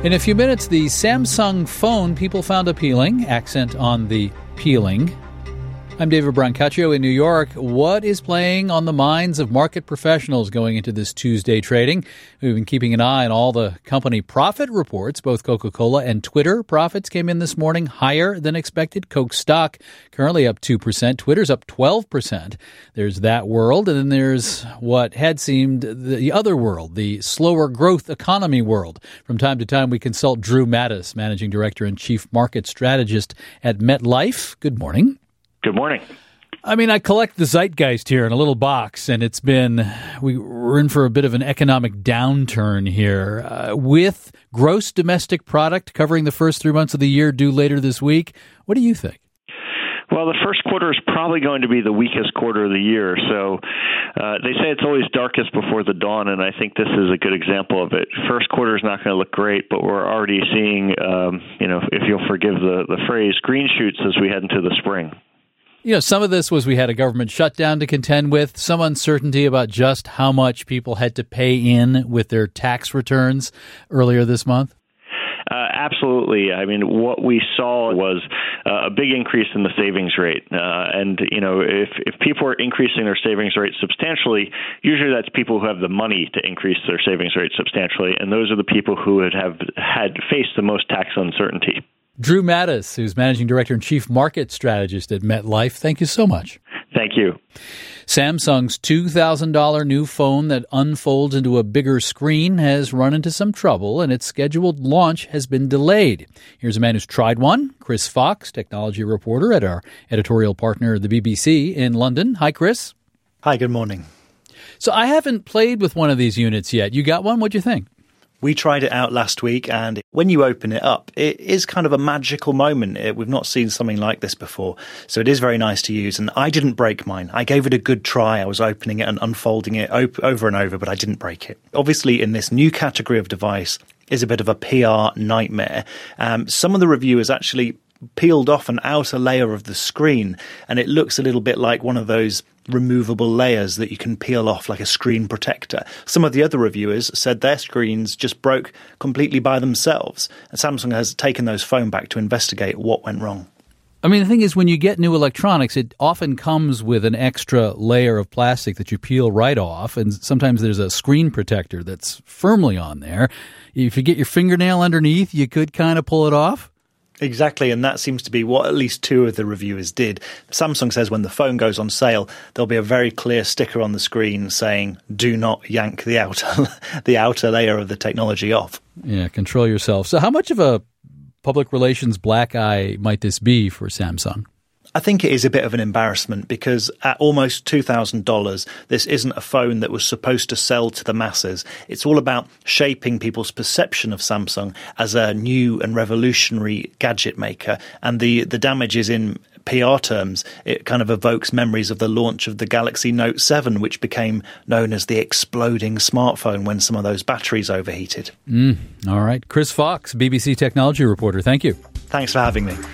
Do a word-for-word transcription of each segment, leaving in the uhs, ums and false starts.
In a few minutes, the Samsung phone people found appealing, accent on the peeling. I'm David Brancaccio in New York. What is playing on the minds of market professionals going into this Tuesday trading? We've been keeping an eye on all the company profit reports. Both Coca-Cola and Twitter profits came in this morning higher than expected. Coke stock currently up two percent. Twitter's up twelve percent. There's that world. And then there's what had seemed the other world, the slower growth economy world. From time to time, we consult Drew Mattis, Managing Director and Chief Market Strategist at MetLife. Good morning. Good morning. I mean, I collect the zeitgeist here in a little box, and it's been, we, we're in for a bit of an economic downturn here. Uh, with gross domestic product covering the first three months of the year due later this week, what do you think? Well, the first quarter is probably going to be the weakest quarter of the year. So uh, they say it's always darkest before the dawn, and I think this is a good example of it. First quarter is not going to look great, but we're already seeing, um, you know, if you'll forgive the, the phrase, green shoots as we head into the spring. You know, some of this was we had a government shutdown to contend with, some uncertainty about just how much people had to pay in with their tax returns earlier this month. Uh, absolutely. I mean, what we saw was uh, a big increase in the savings rate. Uh, and, you know, if, if people are increasing their savings rate substantially, usually that's people who have the money to increase their savings rate substantially. And those are the people who would have had faced the most tax uncertainty. Drew Mattis, who's Managing Director and Chief Market Strategist at MetLife. Thank you so much. Thank you. Samsung's two thousand dollars new phone that unfolds into a bigger screen has run into some trouble, and its scheduled launch has been delayed. Here's a man who's tried one, Chris Fox, technology reporter at our editorial partner, the B B C in London. Hi, Chris. Hi, good morning. So I haven't played with one of these units yet. You got one? What'd you think? We tried it out last week, and when you open it up, it is kind of a magical moment. It, we've not seen something like this before, so it is very nice to use. And I didn't break mine. I gave it a good try. I was opening it and unfolding it op- over and over, but I didn't break it. Obviously, in this new category of device is a bit of a P R nightmare. Um, some of the reviewers actually peeled off an outer layer of the screen, and it looks a little bit like one of those removable layers that you can peel off like a screen protector. Some of the other reviewers said their screens just broke completely by themselves, and Samsung has taken those phone back to investigate what went wrong. I mean, the thing is, when you get new electronics, it often comes with an extra layer of plastic that you peel right off, and sometimes there's a screen protector that's firmly on there. If you get your fingernail underneath, you could kind of pull it off. Exactly, and that seems to be what at least two of the reviewers did. Samsung says when the phone goes on sale, there'll be a very clear sticker on the screen saying, do not yank the outer, the outer layer of the technology off. Yeah, control yourself. So how much of a public relations black eye might this be for Samsung? I think it is a bit of an embarrassment because at almost two thousand dollars, this isn't a phone that was supposed to sell to the masses. It's all about shaping people's perception of Samsung as a new and revolutionary gadget maker. And the, the damage is in P R terms. It kind of evokes memories of the launch of the Galaxy Note seven, which became known as the exploding smartphone when some of those batteries overheated. Mm, all right. Chris Fox, B B C technology reporter. Thank you. Thanks for having me.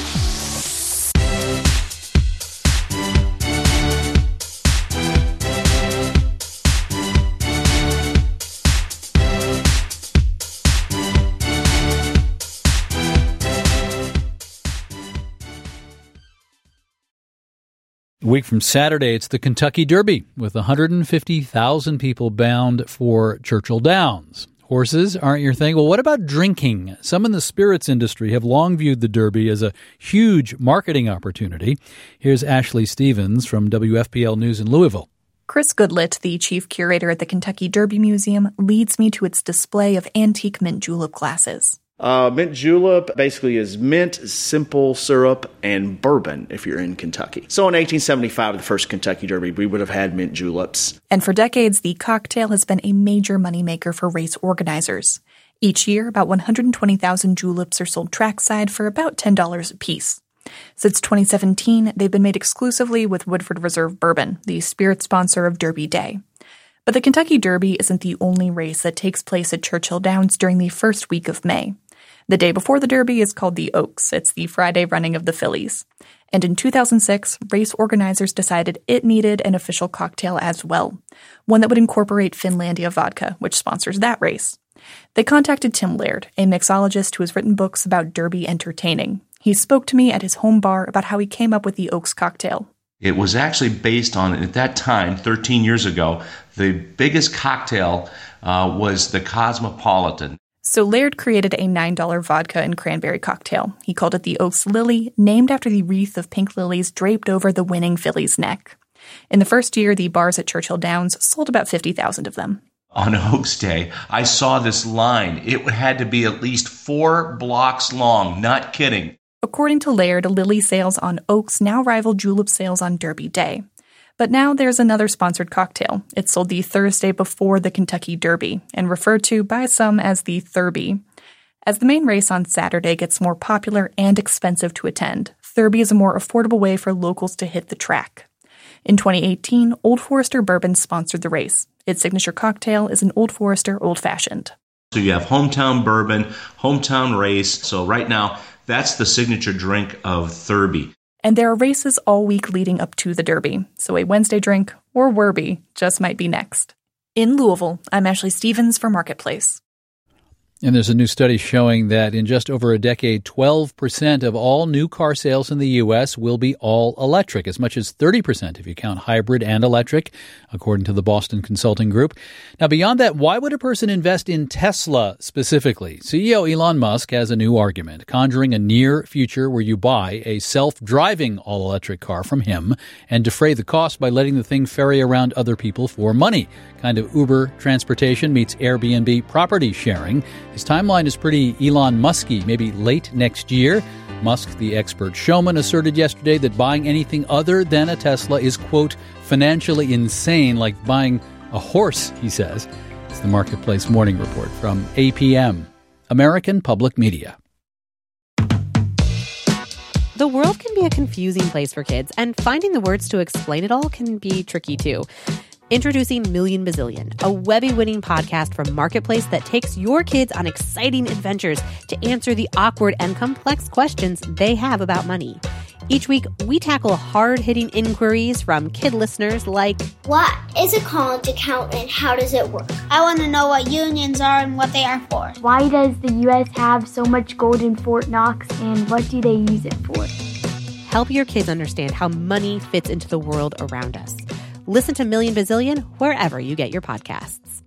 A week from Saturday, it's the Kentucky Derby, with one hundred fifty thousand people bound for Churchill Downs. Horses aren't your thing? Well, what about drinking? Some in the spirits industry have long viewed the Derby as a huge marketing opportunity. Here's Ashley Stevens from W F P L News in Louisville. Chris Goodlett, the chief curator at the Kentucky Derby Museum, leads me to its display of antique mint julep glasses. Uh, mint julep basically is mint, simple syrup, and bourbon if you're in Kentucky. So in eighteen seventy-five, the first Kentucky Derby, we would have had mint juleps. And for decades, the cocktail has been a major moneymaker for race organizers. Each year, about one hundred twenty thousand juleps are sold trackside for about ten dollars a piece. Since twenty seventeen, they've been made exclusively with Woodford Reserve Bourbon, the spirit sponsor of Derby Day. But the Kentucky Derby isn't the only race that takes place at Churchill Downs during the first week of May. The day before the Derby is called the Oaks. It's the Friday running of the fillies. And in two thousand six, race organizers decided it needed an official cocktail as well, one that would incorporate Finlandia vodka, which sponsors that race. They contacted Tim Laird, a mixologist who has written books about Derby entertaining. He spoke to me at his home bar about how he came up with the Oaks cocktail. It was actually based on, at that time, thirteen years ago, the biggest cocktail uh, was the Cosmopolitan. So Laird created a nine dollars vodka and cranberry cocktail. He called it the Oaks Lily, named after the wreath of pink lilies draped over the winning filly's neck. In the first year, the bars at Churchill Downs sold about fifty thousand of them. On Oaks Day, I saw this line. It had to be at least four blocks long, not kidding. According to Laird, Lily sales on Oaks now rival julep sales on Derby Day. But now there's another sponsored cocktail. It's sold the Thursday before the Kentucky Derby and referred to by some as the Thurby. As the main race on Saturday gets more popular and expensive to attend, Thurby is a more affordable way for locals to hit the track. In twenty eighteen, Old Forester Bourbon sponsored the race. Its signature cocktail is an Old Forester Old Fashioned. So you have hometown bourbon, hometown race. So right now, that's the signature drink of Thurby. And there are races all week leading up to the Derby, so a Wednesday drink, or Werby, just might be next. In Louisville, I'm Ashley Stevens for Marketplace. And there's a new study showing that in just over a decade, twelve percent of all new car sales in the U S will be all electric, as much as thirty percent if you count hybrid and electric, according to the Boston Consulting Group. Now, beyond that, why would a person invest in Tesla specifically? C E O Elon Musk has a new argument, conjuring a near future where you buy a self-driving all-electric car from him and defray the cost by letting the thing ferry around other people for money. Kind of Uber transportation meets Airbnb property sharing. His timeline is pretty Elon Musky, maybe late next year. Musk, the expert showman, asserted yesterday that buying anything other than a Tesla is, quote, financially insane, like buying a horse, he says. It's the Marketplace Morning Report from A P M, American Public Media. The world can be a confusing place for kids, and finding the words to explain it all can be tricky too. Introducing Million Bazillion, a Webby-winning podcast from Marketplace that takes your kids on exciting adventures to answer the awkward and complex questions they have about money. Each week, we tackle hard-hitting inquiries from kid listeners like, what is a college account and how does it work? I want to know what unions are and what they are for. Why does the U S have so much gold in Fort Knox and what do they use it for? Help your kids understand how money fits into the world around us. Listen to Million Bazillion wherever you get your podcasts.